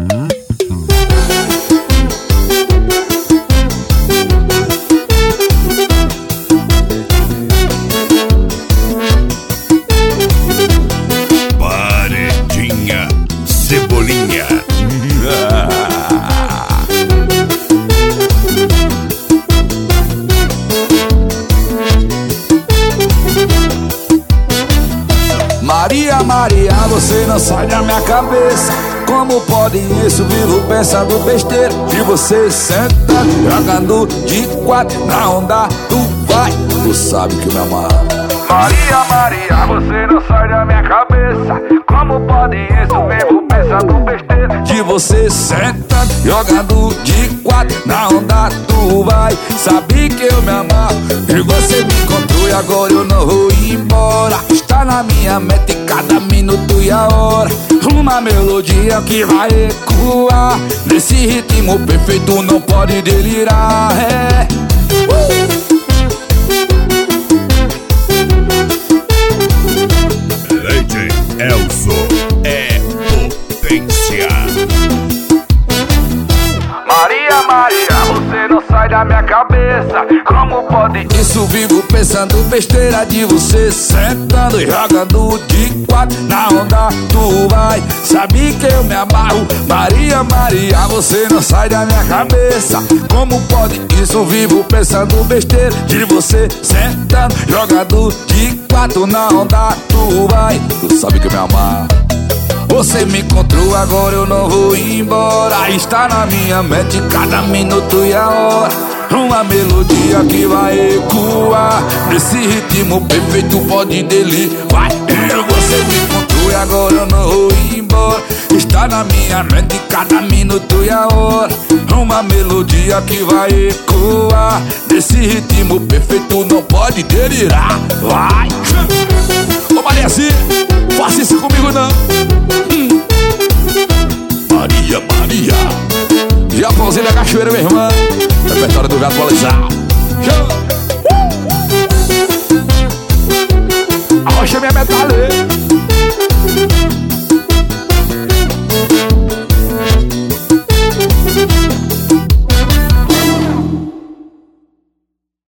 Paredinha Cebolinha. Maria, Maria, você não sai da minha cabeça. Como pode isso? Vivo pensando besteira de você sentando, jogando de quatro na onda. Tu vai, tu sabe que me ama. Maria, Maria, você não sai da minha cabeça. Como pode isso? Vivo pensando besteira de você sentando, jogando de quatro na onda. Tu vai, sabe que eu me amarro. E você me encontrou e agora eu não vou embora. Está na minha mente cada minuto e a hora. Uma melodia que vai ecoar. Nesse ritmo perfeito não pode delirar. DJ Elson é potência. Maria, Maria, você não sai da minha cabeça. Como pode isso? Vivo pensando besteira de você sentando e jogando de quatro na onda. Tu vai, sabe que eu me amarro. Maria, Maria, você não sai da minha cabeça. Como pode isso? Vivo pensando besteira de você sentando, jogando de quatro na onda. Tu vai, tu sabe que eu me amarro. Você me encontrou, agora eu não vou embora. Está na minha mente cada minuto e a hora. Uma melodia que vai ecoar. Nesse ritmo perfeito pode delir. Vai, você me encontrou e agora eu não vou embora. Está na minha mente cada minuto e a hora. Uma melodia que vai ecoar. Nesse ritmo perfeito não pode delirar. Vai! Ô Mariazinha, faça isso comigo não. Maria, Maria, Japãozinho da Cachoeira, minha irmã. Repertório do gato atualizado. Arrocha minha metalha.